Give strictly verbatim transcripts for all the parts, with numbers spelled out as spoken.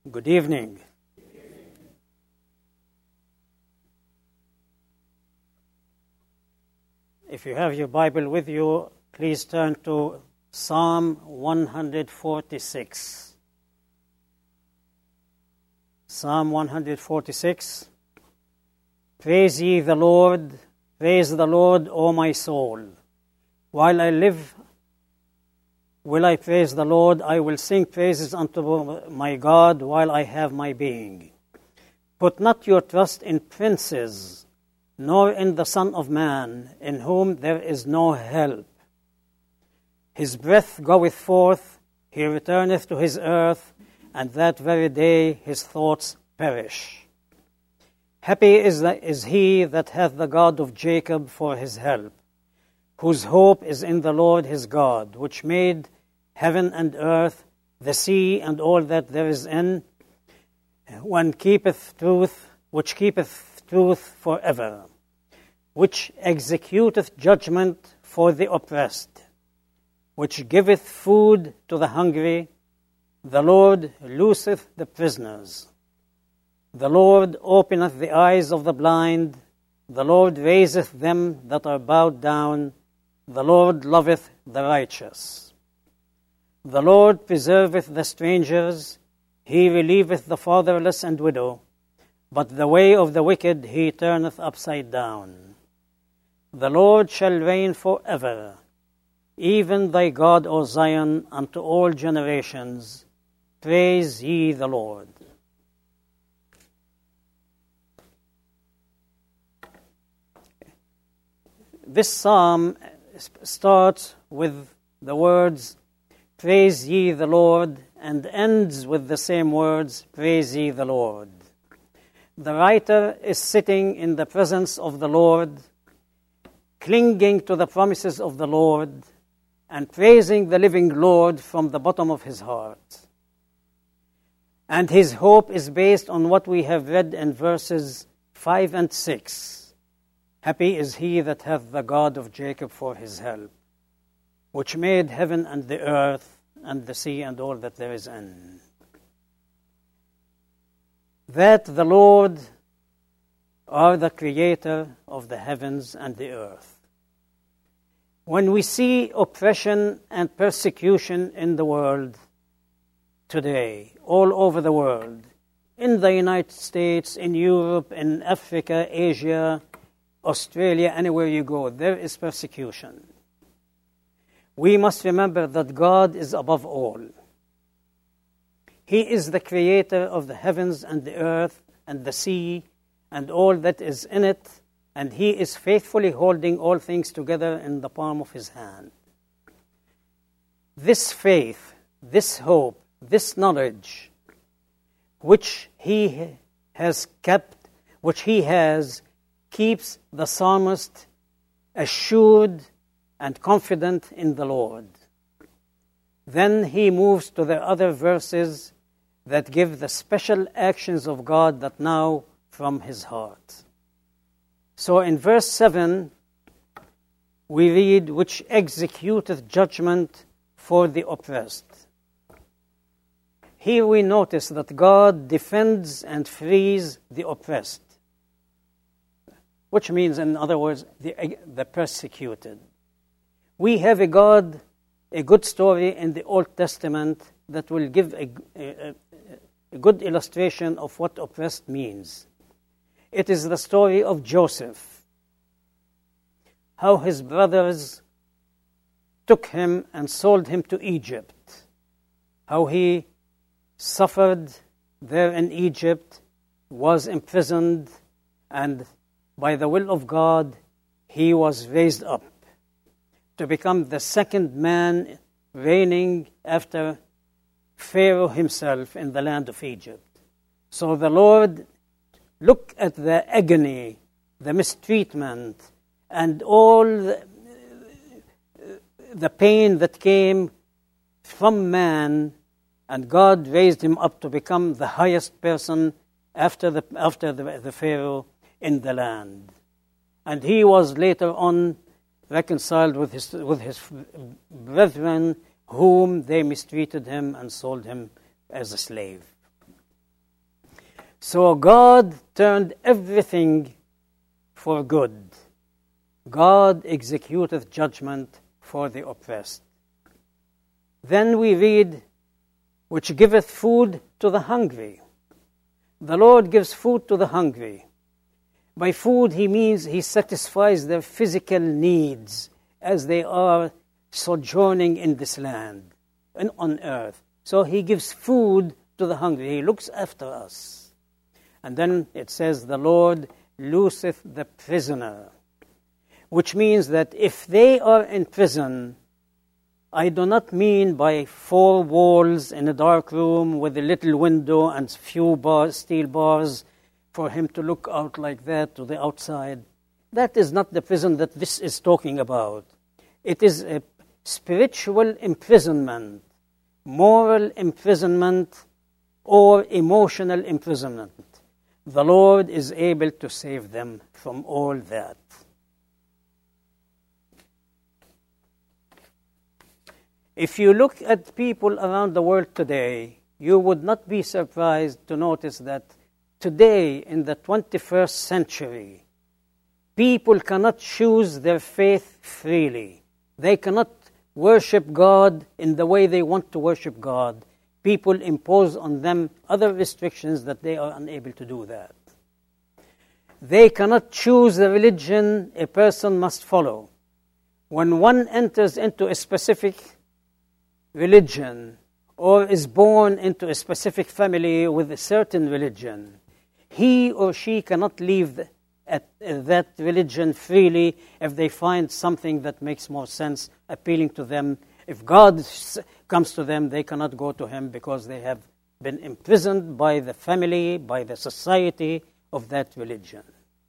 Good evening. If you have your Bible with you, please turn to Psalm one forty-six. Psalm one forty-six. Praise ye the Lord, praise the Lord, O my soul. While I live, will I praise the Lord? I will sing praises unto my God while I have my being. Put not your trust in princes, nor in the Son of Man, in whom there is no help. His breath goeth forth, he returneth to his earth, and that very day his thoughts perish. Happy is, the, is he that hath the God of Jacob for his help, whose hope is in the Lord his God, which made heaven and earth, the sea, and all that there is in, one keepeth truth, which keepeth truth forever, which executeth judgment for the oppressed, which giveth food to the hungry. The Lord looseth the prisoners. The Lord openeth the eyes of the blind. The Lord raiseth them that are bowed down. The Lord loveth the righteous. The Lord preserveth the strangers. He relieveth the fatherless and widow. But the way of the wicked he turneth upside down. The Lord shall reign forever, even thy God, O Zion, unto all generations. Praise ye the Lord. This psalm starts with the words, praise ye the Lord, and ends with the same words, praise ye the Lord. The writer is sitting in the presence of the Lord, clinging to the promises of the Lord, and praising the living Lord from the bottom of his heart. And his hope is based on what we have read in verses five and six. Happy is he that hath the God of Jacob for his help, which made heaven and the earth and the sea and all that there is in. That the Lord are the creator of the heavens and the earth. When we see oppression and persecution in the world today, all over the world, in the United States, in Europe, in Africa, Asia, Australia, anywhere you go, there is persecution. We must remember that God is above all. He is the creator of the heavens and the earth and the sea and all that is in it, and he is faithfully holding all things together in the palm of his hand. This faith, this hope, this knowledge, which he has kept, which he has, keeps the psalmist assured and confident in the Lord. Then he moves to the other verses that give the special actions of God that now from his heart. So in verse seven, we read, which executeth judgment for the oppressed. Here we notice that God defends and frees the oppressed, which means, in other words, the, the persecuted. We have a God, a good story in the Old Testament that will give a, a, a good illustration of what oppressed means. It is the story of Joseph, how his brothers took him and sold him to Egypt, how he suffered there in Egypt, was imprisoned, and by the will of God, he was raised up to become the second man reigning after Pharaoh himself in the land of Egypt. So the Lord looked at the agony, the mistreatment, and all the, the pain that came from man, and God raised him up to become the highest person after the, after the, the Pharaoh in the land. And he was later on reconciled with his with his brethren, whom they mistreated him and sold him as a slave. So God turned everything for good. God executeth judgment for the oppressed. Then we read, which giveth food to the hungry. The Lord gives food to the hungry. By food, he means he satisfies their physical needs as they are sojourning in this land and on earth. So he gives food to the hungry. He looks after us. And then it says, the Lord looseth the prisoner, which means that if they are in prison, I do not mean by four walls in a dark room with a little window and few bars, steel bars for him to look out like that to the outside. That is not the prison that this is talking about. It is a spiritual imprisonment, moral imprisonment, or emotional imprisonment. The Lord is able to save them from all that. If you look at people around the world today, you would not be surprised to notice that today, in the twenty-first century, people cannot choose their faith freely. They cannot worship God in the way they want to worship God. People impose on them other restrictions that they are unable to do that. They cannot choose the religion a person must follow. When one enters into a specific religion or is born into a specific family with a certain religion, he or she cannot leave at that religion freely if they find something that makes more sense, appealing to them. If God comes to them, they cannot go to him because they have been imprisoned by the family, by the society of that religion.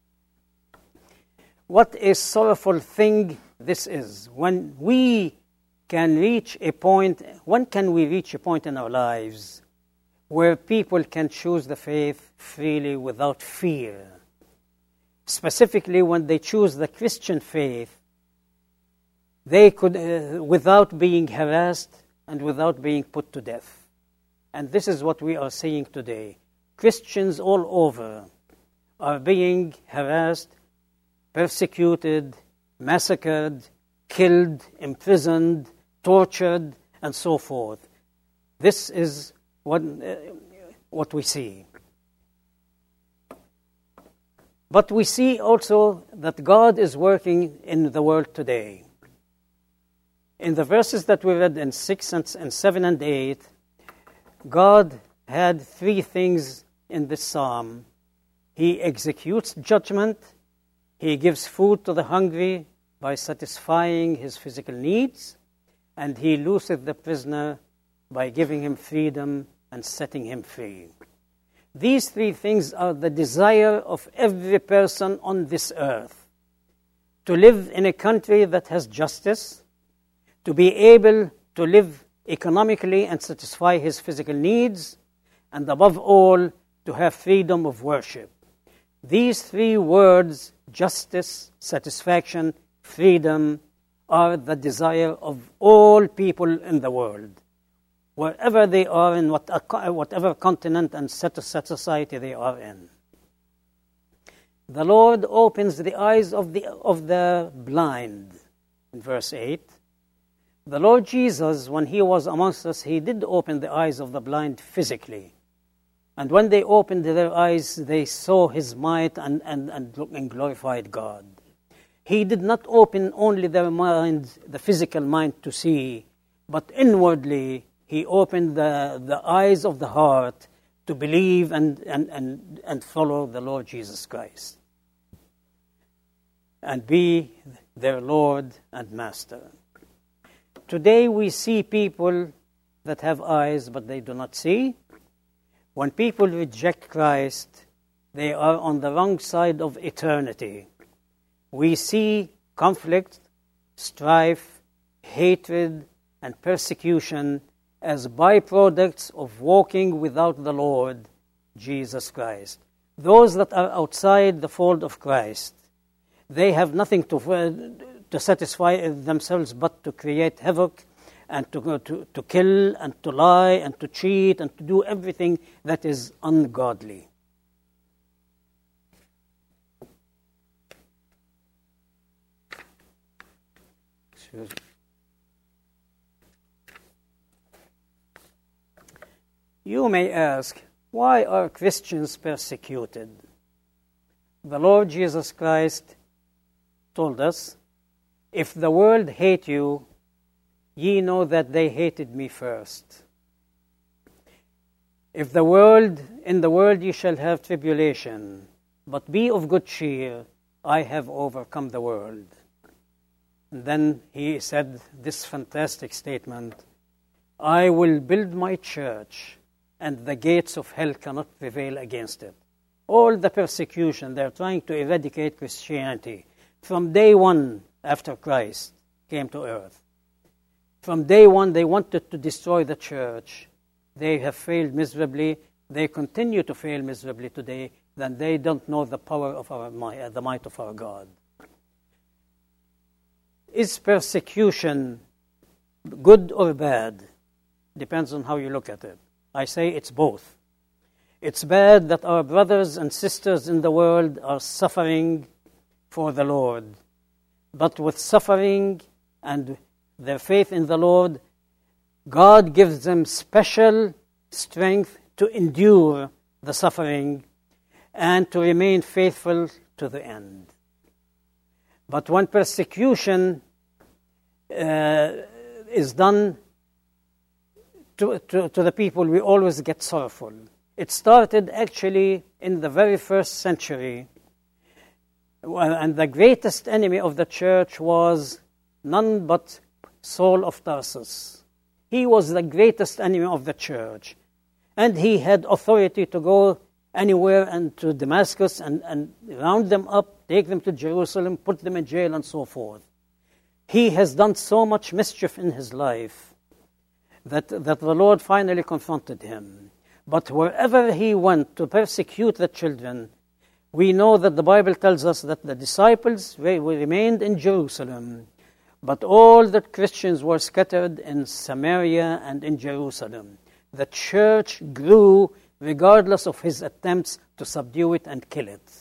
What a sorrowful thing this is. When we can reach a point, when can we reach a point in our lives where people can choose the faith freely without fear? Specifically, when they choose the Christian faith, they could, uh, without being harassed and without being put to death. And this is what we are seeing today. Christians all over are being harassed, persecuted, massacred, killed, imprisoned, tortured, and so forth. This is what, uh, what we see. But we see also that God is working in the world today. In the verses that we read in six and, and seven and eight, God had three things in this psalm. He executes judgment, he gives food to the hungry by satisfying his physical needs, and he looseth the prisoner by giving him freedom and setting him free. These three things are the desire of every person on this earth. To live in a country that has justice, to be able to live economically and satisfy his physical needs, and above all, to have freedom of worship. These three words, justice, satisfaction, freedom, are the desire of all people in the world, wherever they are, in what, whatever continent and set of society they are in. The Lord opens the eyes of the, of the blind, in verse eight. The Lord Jesus, when he was amongst us, he did open the eyes of the blind physically. And when they opened their eyes, they saw his might and, and, and, and glorified God. He did not open only their mind, the physical mind to see, but inwardly he opened the, the eyes of the heart to believe and, and, and, and follow the Lord Jesus Christ and be their Lord and Master. Today we see people that have eyes but they do not see. When people reject Christ, they are on the wrong side of eternity. We see conflict, strife, hatred, and persecution as byproducts of walking without the Lord Jesus Christ. Those that are outside the fold of Christ, they have nothing to, uh, to satisfy themselves but to create havoc and to, to, to kill and to lie and to cheat and to do everything that is ungodly. Excuse me. You may ask, why are Christians persecuted? The Lord Jesus Christ told us, if the world hate you, ye know that they hated me first. If the world, in the world ye shall have tribulation, but be of good cheer, I have overcome the world. And then he said this fantastic statement, I will build my church, and the gates of hell cannot prevail against it. All the persecution, they're trying to eradicate Christianity. From day one after Christ came to earth. From day one, they wanted to destroy the church. They have failed miserably. They continue to fail miserably today. Then they don't know the power of our might, the might of our God. Is persecution good or bad? Depends on how you look at it. I say it's both. It's bad that our brothers and sisters in the world are suffering for the Lord. But with suffering and their faith in the Lord, God gives them special strength to endure the suffering and to remain faithful to the end. But when persecution uh, is done to, to, to the people, we always get sorrowful. It started actually in the very first century, and the greatest enemy of the church was none but Saul of Tarsus. He was the greatest enemy of the church, and he had authority to go anywhere and to Damascus and, and round them up, take them to Jerusalem, put them in jail, and so forth. He has done so much mischief in his life that, that the Lord finally confronted him. But wherever he went to persecute the children, we know that the Bible tells us that the disciples they remained in Jerusalem, but all the Christians were scattered in Samaria and in Jerusalem. The church grew regardless of his attempts to subdue it and kill it.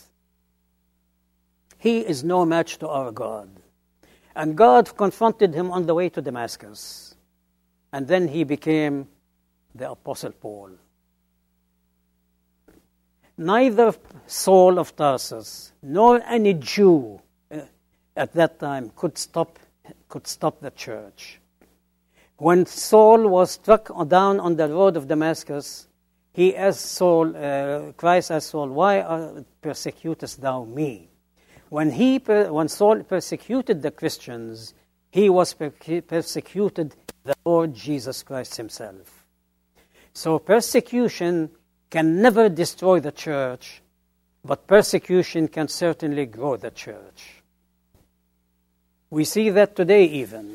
He is no match to our God. And God confronted him on the way to Damascus. And then he became the Apostle Paul. Neither Saul of Tarsus nor any Jew uh, at that time could stop could stop the church. When Saul was struck down on the road of Damascus, he asked Saul, uh, Christ asked Saul, "Why are, persecutest thou me?" When he when Saul persecuted the Christians, he was per- persecuted the Lord Jesus Christ himself. So persecution can never destroy the church, but persecution can certainly grow the church. We see that today even.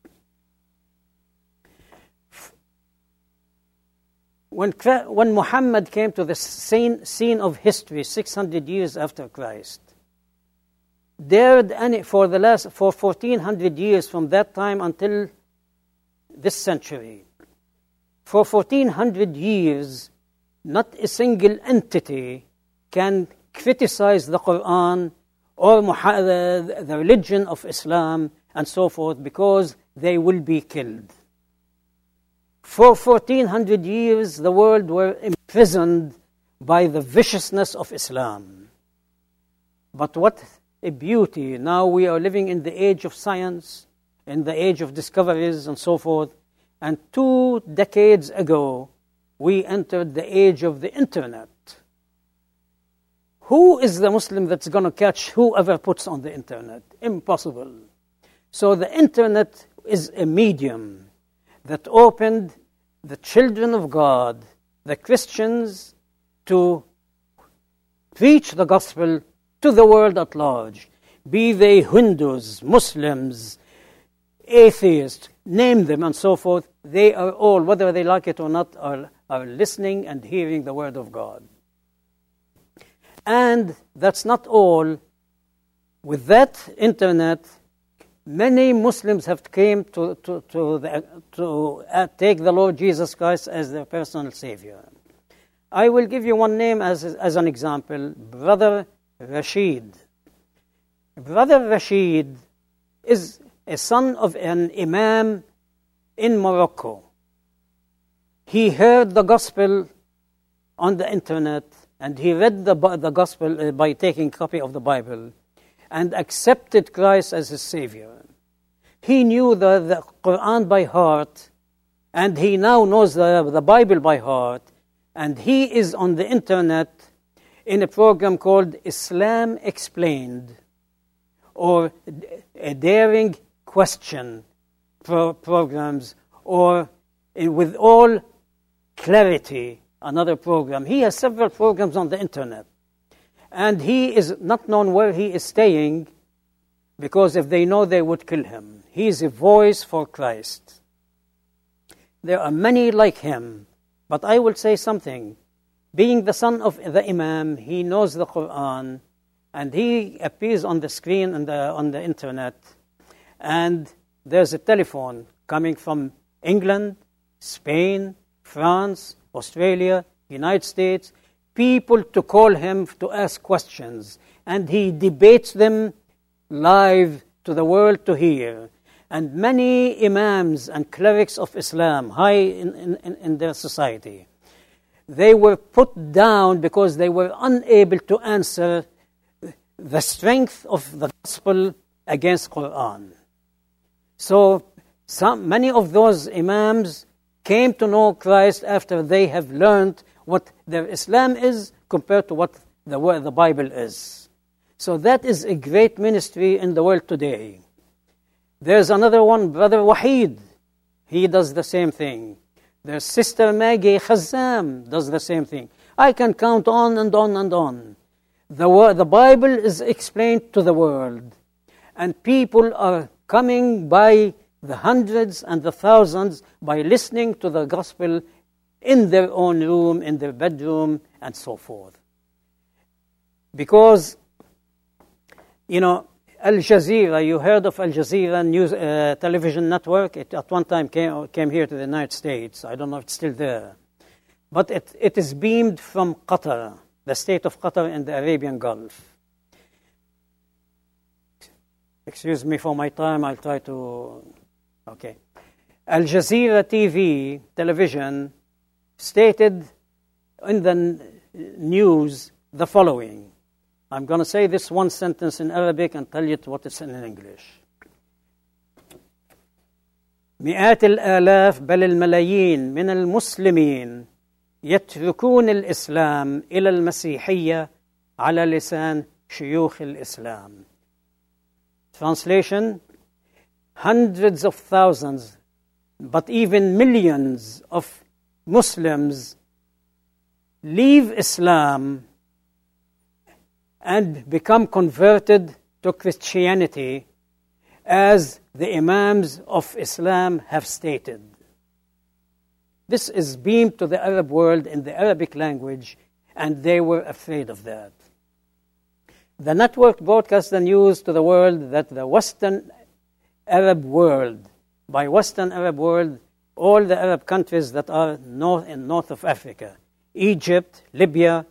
When, when Muhammad came to the scene, scene of history six hundred years after Christ, dared any, for the last for fourteen hundred years from that time until this century, for fourteen hundred years, not a single entity can criticize the Quran or the, the religion of Islam and so forth, because they will be killed. For fourteen hundred years, the world were imprisoned by the viciousness of Islam. But what a beauty. Now we are living in the age of science, in the age of discoveries and so forth. And two decades ago, we entered the age of the internet. Who is the Muslim that's going to catch whoever puts on the internet? Impossible. So the internet is a medium that opened the children of God, the Christians, to preach the gospel to the world at large. Be they Hindus, Muslims, atheists, name them and so forth. They are all, whether they like it or not, are, are listening and hearing the word of God. And that's not all. With that internet, many Muslims have came to to to, the, to uh, take the Lord Jesus Christ as their personal Savior. I will give you one name as as an example: Brother Rashid. Brother Rashid is a son of an imam in Morocco. He heard the gospel on the internet, and he read the, the gospel by taking a copy of the Bible and accepted Christ as his Savior. He knew the, the Quran by heart, and he now knows the, the Bible by heart, and he is on the internet in a program called Islam Explained, or a daring question pro- programs, or in, with all clarity, another program. He has several programs on the internet, and he is not known where he is staying, because if they know, they would kill him. He is a voice for Christ. There are many like him, but I will say something. Being the son of the Imam, he knows the Quran, and he appears on the screen on the, on the internet, and there's a telephone coming from England, Spain, France, Australia, United States, people to call him to ask questions, and he debates them live to the world to hear. And many imams and clerics of Islam, high in, in, in their society, they were put down because they were unable to answer the strength of the gospel against Quran. So some, many of those imams came to know Christ after they have learned what their Islam is compared to what the, the Bible is. So that is a great ministry in the world today. There's another one, Brother Wahid. He does the same thing. There's Sister Maggie Khazzam does the same thing. I can count on and on and on. The, the Bible is explained to the world, and people are coming by the hundreds and the thousands by listening to the gospel in their own room, in their bedroom, and so forth. Because, you know, Al Jazeera, you heard of Al Jazeera news uh, television network? It at one time came, came here to the United States. I don't know if it's still there. But it, it is beamed from Qatar, the state of Qatar in the Arabian Gulf. Excuse me for my time, I'll try to... Okay. Al Jazeera T V, television, stated in the news the following. I'm going to say this one sentence in Arabic and tell you what it's in English. مئات الآلاف بل الملايين من المسلمين يتركون الإسلام إلى المسيحية على لسان شيوخ الإسلام. Translation: hundreds of thousands, but even millions of Muslims leave Islam and become converted to Christianity, as the Imams of Islam have stated. This is beamed to the Arab world in the Arabic language, and they were afraid of that. The network broadcast the news to the world that the Western Arab world, by Western Arab world, all the Arab countries that are north and north of Africa, Egypt, Libya,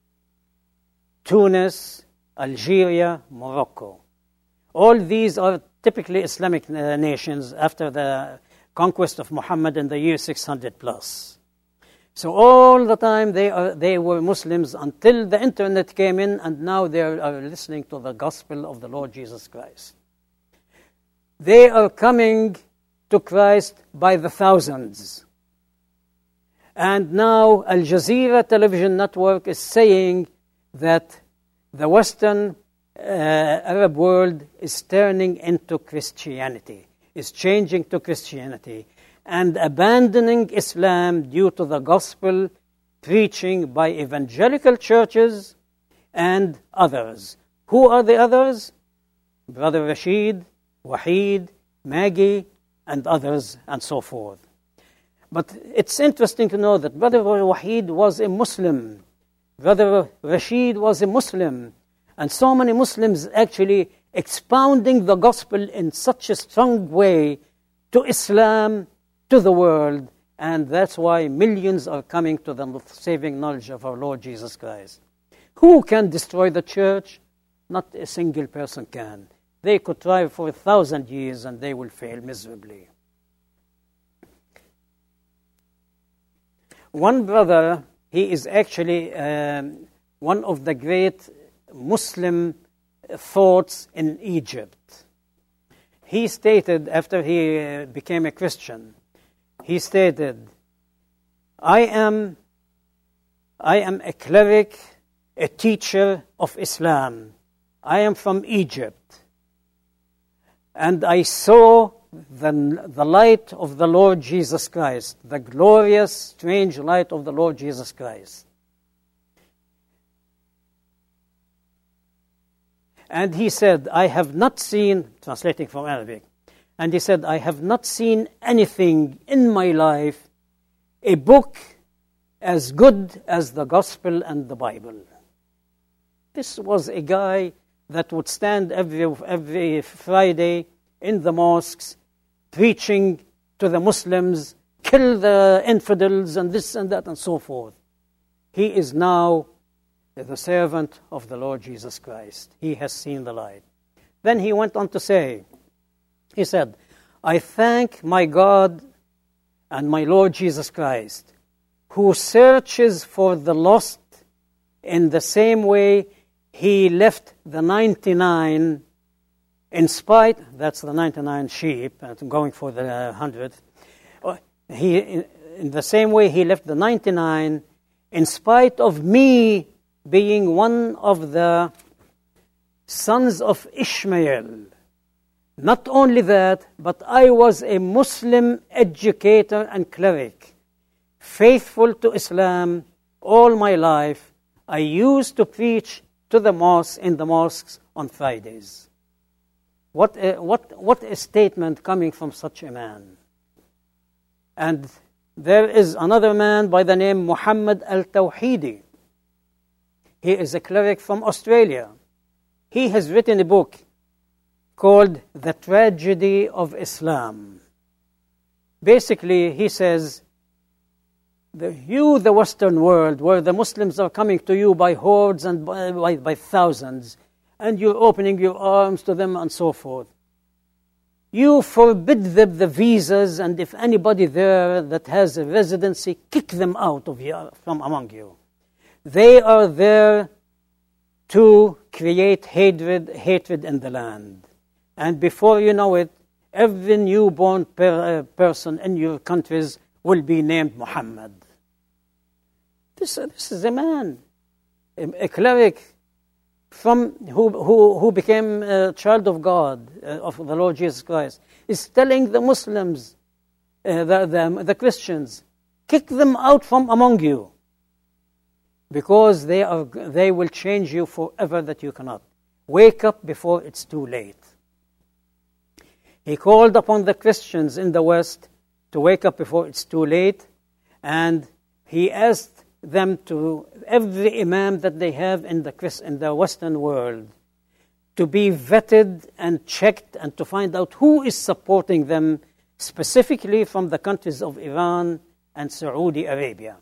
Tunis, Algeria, Morocco. All these are typically Islamic uh, nations after the conquest of Muhammad in the year six hundred plus. So all the time they are they were Muslims until the internet came in, and now they are listening to the gospel of the Lord Jesus Christ. They are coming to Christ by the thousands. And now Al Jazeera television network is saying that the Western uh, Arab world is turning into Christianity, is changing to Christianity, and abandoning Islam due to the gospel preaching by evangelical churches and others. Who are the others? Brother Rashid, Wahid, Maggie, and others, and so forth. But it's interesting to know that Brother Wahid was a Muslim. Brother Rashid was a Muslim, and so many Muslims actually expounding the gospel in such a strong way to Islam, to the world, and that's why millions are coming to the saving knowledge of our Lord Jesus Christ. Who can destroy the church? Not a single person can. They could try for a thousand years and they will fail miserably. One brother, he is actually um, one of the great Muslim thoughts in Egypt. He stated, after he uh, became a Christian, he stated, I am, I am a cleric, a teacher of Islam. I am from Egypt. And I saw the, the light of the Lord Jesus Christ, the glorious, strange light of the Lord Jesus Christ. And he said, I have not seen, translating from Arabic, and he said, I have not seen anything in my life, a book as good as the Gospel and the Bible. This was a guy that would stand every, every Friday in the mosques, preaching to the Muslims, kill the infidels and this and that and so forth. He is now the servant of the Lord Jesus Christ. He has seen the light. Then he went on to say, he said, I thank my God and my Lord Jesus Christ, who searches for the lost in the same way he left the ninety-nine in spite, that's the ninety-nine sheep, and going for the hundredth. He, in the same way he left the ninety-nine, in spite of me being one of the sons of Ishmael. Not only that, but I was a Muslim educator and cleric, faithful to Islam all my life. I used to preach to the mosque in the mosques on Fridays. What a, what, what a statement coming from such a man. And there is another man by the name Muhammad al-Tawhidi. He is a cleric from Australia. He has written a book called The Tragedy of Islam. Basically, he says, the, you, the Western world, where the Muslims are coming to you by hordes and by, by, by thousands, and you're opening your arms to them and so forth. You forbid them the visas, and if anybody there that has a residency, kick them out of you, from among you. They are there to create hatred, hatred in the land. And before you know it, every newborn per, uh, person in your countries will be named Muhammad. This, uh, this is a man, a, a cleric from who, who, who became a child of God, uh, of the Lord Jesus Christ, is telling the Muslims, uh, the, the, the Christians, kick them out from among you, because they are they will change you forever that you cannot. Wake up before it's too late. He called upon the Christians in the West to wake up before it's too late, and he asked them to, every imam that they have in the Christ, in the Western world, to be vetted and checked and to find out who is supporting them, specifically from the countries of Iran and Saudi Arabia.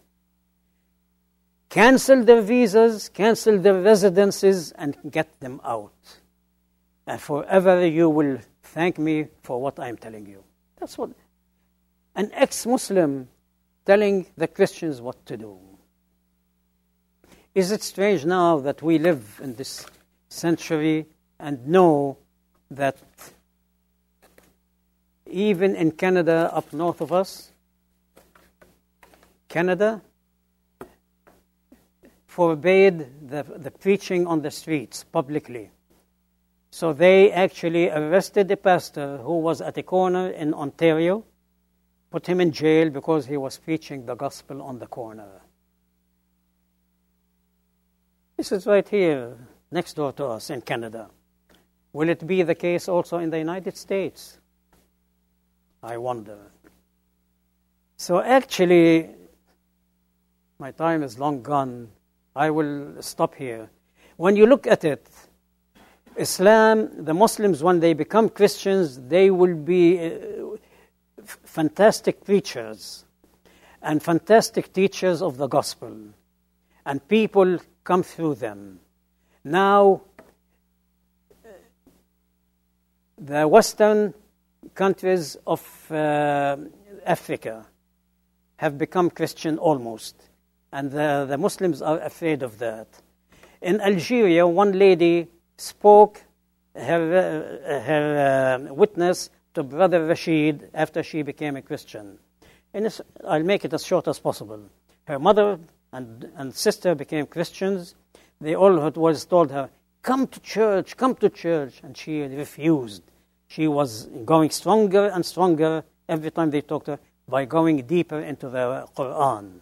Cancel their visas, cancel their residences, and get them out. And forever you will thank me for what I'm telling you. That's what an ex-Muslim telling the Christians what to do. Is it strange now that we live in this century and know that even in Canada, up north of us, Canada forbade the, the preaching on the streets publicly. So they actually arrested a pastor who was at a corner in Ontario, put him in jail because he was preaching the gospel on the corner. This is right here, next door to us in Canada. Will it be the case also in the United States? I wonder. So actually, my time is long gone. I will stop here. When you look at it, Islam, the Muslims, when they become Christians, they will be uh, f- fantastic preachers and fantastic teachers of the gospel. And people come through them. Now, The Western countries of uh, Africa have become Christian almost, and the, the Muslims are afraid of that. In Algeria, one lady spoke her, uh, her uh, witness to Brother Rashid after she became a Christian. And I'll make it as short as possible. Her mother and, and sister became Christians. They all was told her, come to church, come to church. And she refused. She was going stronger and stronger every time they talked to her by going deeper into the Quran.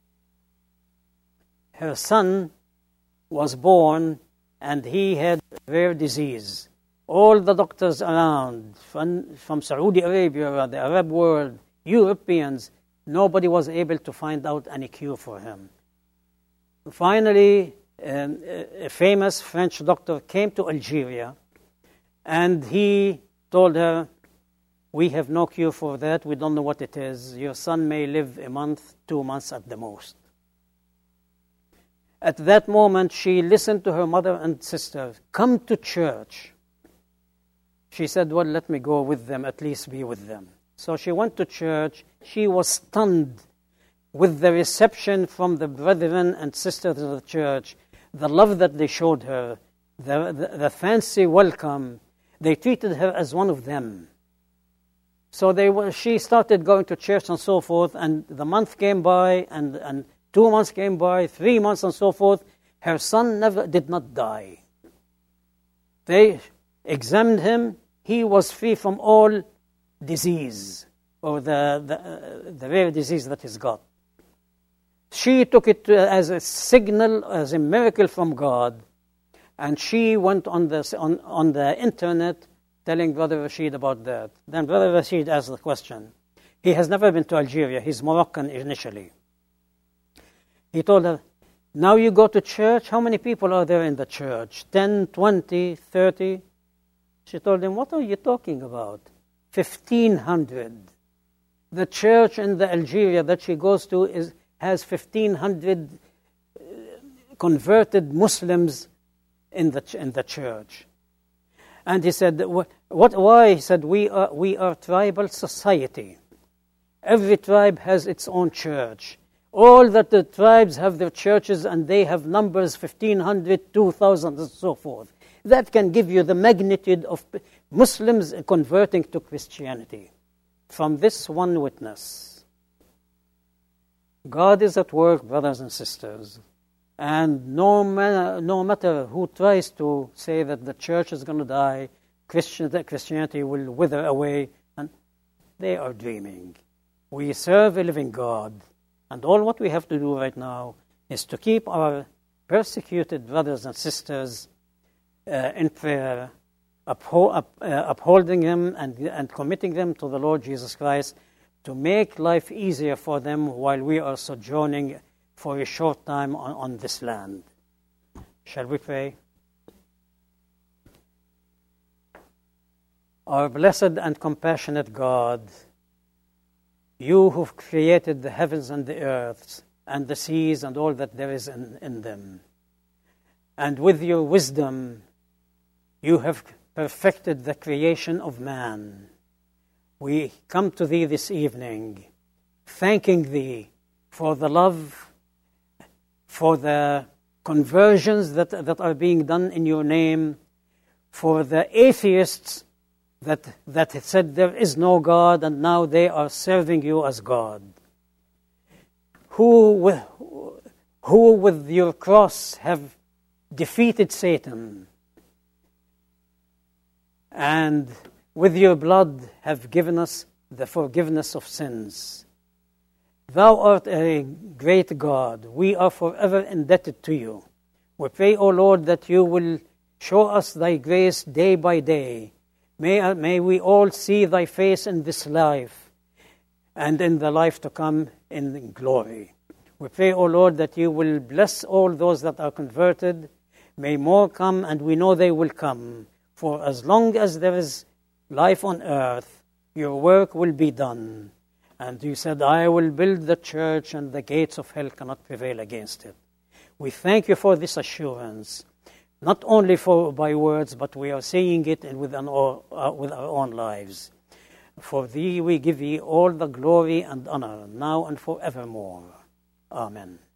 Her son was born and he had rare disease. All the doctors around, from, from Saudi Arabia, the Arab world, Europeans, nobody was able to find out any cure for him. Finally, um, a famous French doctor came to Algeria and he told her, we have no cure for that, we don't know what it is. Your son may live a month, two months at the most. At that moment, she listened to her mother and sister, come to church. She said, well, let me go with them, at least be with them. So she went to church. She was stunned with the reception from the brethren and sisters of the church, the love that they showed her, the, the, the fancy welcome. They treated her as one of them. So they were, she started going to church and so forth, and the month came by, and, and two months came by, three months and so forth. Her son never did not die. They examined him. He was free from all disease, or the, the, uh, the rare disease that he's got. She took it as a signal, as a miracle from God, and she went on the, on, on the internet telling Brother Rashid about that. Then Brother Rashid asked the question. He has never been to Algeria. He's Moroccan initially. He told her, now you go to church, how many people are there in the church? ten, twenty, thirty? She told him, what are you talking about? fifteen hundred. The church in the Algeria that she goes to is has fifteen hundred uh, converted Muslims in the in the church. And he said, what, what why? He said, we are we are tribal society. Every tribe has its own church. All that the tribes have their churches, and they have numbers fifteen hundred, two thousand, and so forth. That can give you the magnitude of Muslims converting to Christianity from this one witness. God is at work, brothers and sisters. And no, man, no matter who tries to say that the church is going to die, Christian, that Christianity will wither away, and they are dreaming. We serve a living God. And all what we have to do right now is to keep our persecuted brothers and sisters uh, in prayer, uphold, up, uh, upholding them and, and committing them to the Lord Jesus Christ to make life easier for them while we are sojourning for a short time on, on this land. Shall we pray? Our blessed and compassionate God, you who created the heavens and the earth and the seas and all that there is in, in them, and with your wisdom you have perfected the creation of man. We come to thee this evening, thanking thee for the love, for the conversions that, that are being done in your name, for the atheists that, that said there is no God and now they are serving you as God. Who with, who with your cross have defeated Satan, and with your blood have given us the forgiveness of sins. Thou art a great God. We are forever indebted to you. We pray, O Lord, that you will show us thy grace day by day. May, may we all see thy face in this life and in the life to come in glory. We pray, O Lord, that you will bless all those that are converted. May more come, and we know they will come. For as long as there is life on earth, your work will be done. And you said, I will build the church, and the gates of hell cannot prevail against it. We thank you for this assurance. not only for by words, but we are saying it with, an, uh, with our own lives. For thee we give thee all the glory and honor, now and forevermore. Amen.